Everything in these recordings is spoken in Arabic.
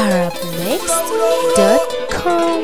tarabmixed.com.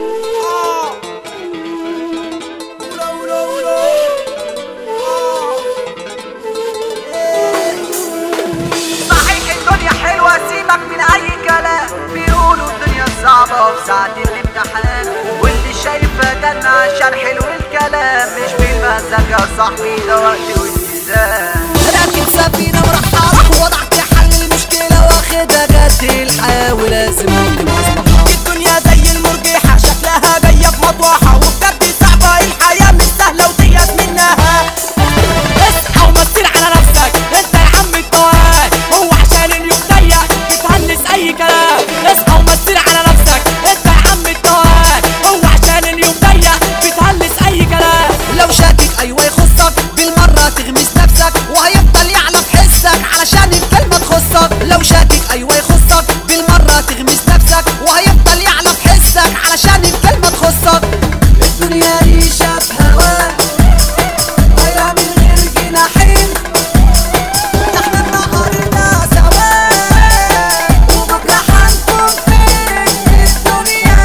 صحيح الدنيا حلوة، سيبك من أي كلام. بيقولوا الدنيا صعبة في ساعة الامتحان، واللي شايفة ده عشان حلو الكلام. مش بالمزاج يا صاحبي، ده وقت والتزام. راكب سفينة مرحلة وضعت حل المشكلة، واخدها جد الحياة ولازم اعمل مصلحة. الدنيا زي المرجحة شكلها جاية في مطوحة، وبجد صعبة الحياة مش سهلة وديت منها. اصحى ومثل على نفسك انت يا عم التوهان، هو عشان اليوم ضيق بتهلس اي كلام. اصحى ومثل على نفسك انت يا عم التوهان، هو عشان اليوم ضيق بتهلس اي كلام. لو شاكك ايوه يخصك بالمرة تغمس نفسك، وهيفضل يعلى في حسك علشان الكلمة تخصك. لو شاكك ايوه يخصك بالمرة تغمس نفسك، وهيفضل يعلى في حسك علشان الكلمة تخصك. الدنيا ريشة في هواك طايرة من غير جناحين، احنا النهاردة سوا وبكرة هنكون فين. الدنيا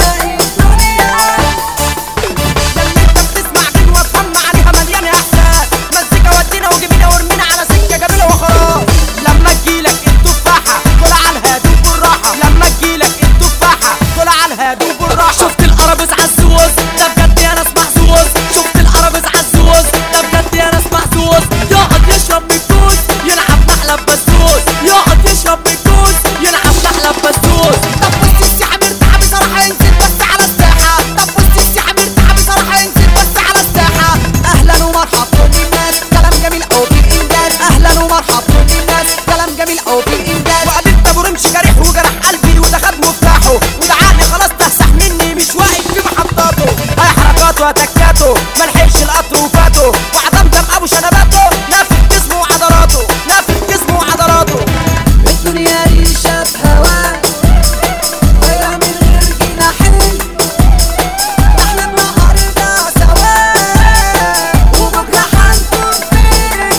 ياللي انت بتسمع كلمة تطلع عليها مليانة احساس، مزيكا ودينا وجبينا ورمينا على سكة جميلة وخلاص. لما تجيلك التفاحة كل على الهادي وبالراحة، لما تجيلك التفاحة كل على الهادي وبالراحة. شفت القرابيز عالسوس ده بجد يا ناس محظوظ، شفت القرابيز عالسوس ده بجد يا ناس محظوظ. يقعد يشرب من كوس يلعب محلب بسوس، يقعد يشرب من كوس يلعب محلب بسوس. طب بص الشعب ارتاح بصراحة ينزل بس على الساحة، طب بص الشعب ارتاح بصراحة ينزل بس على الساحة. اهلا ومرحبا كل الناس، كلام جميل او بالانجاز. اهلا ومرحبا كل الناس، كلام جميل او بالانجاز. وقابلت ابو رمش جريح وجرح قلبي وده خد مفتاحه، ودعاني خلاص تفسح مني مش واقف في محطاته. هاي حركاته وتكاته ملحقش القطر وفاته، وعدمدم ابو شنباته نافخ جسمه وعضلاته، نافخ جسمه وعضلاته. الدنيا ريشة في هواك طايرة من غير جناحين، احنا النهاردة سوا وبكرة هنكون فين.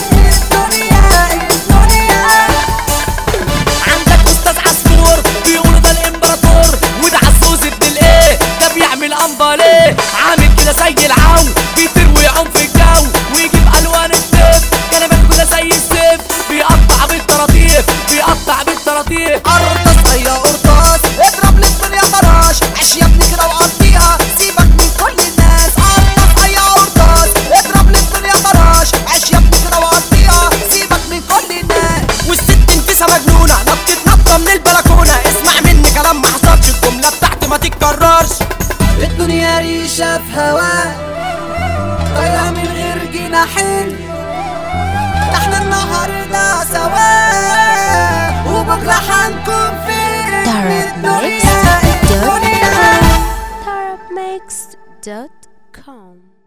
الدنيا عندك استاذ عصفور بيقولوا ده الامبراطور، وده عزوز ابن الايه ده بيعمل امباليه. عامل كده زي العو بيطير ويعوم في الجو ويجيب الوان الطيف، كلمات كده زي السيف بيقطع بالطراطيف، بيقطع بالطراطيف. قرطاس يا قرطاس اضرب للدنيا براش، عيش يا ابني كده وقضيها سيبك من كل الناس. قرطاس يا قرطاس اضرب للدنيا براش، عيش يا ابني كده وقضيها سيبك من كل الناس. والست انتسه مجنونه نطت نطه من البلكونه، اسمع مني كلام ما حصلش الجمله بتاعته ما تتكررش. الدنيا ريشة في هواك طايرة من غير جناحين، احنا النهاردة سوا وبكرة هنكون فين. الدنيا tarabmixed.com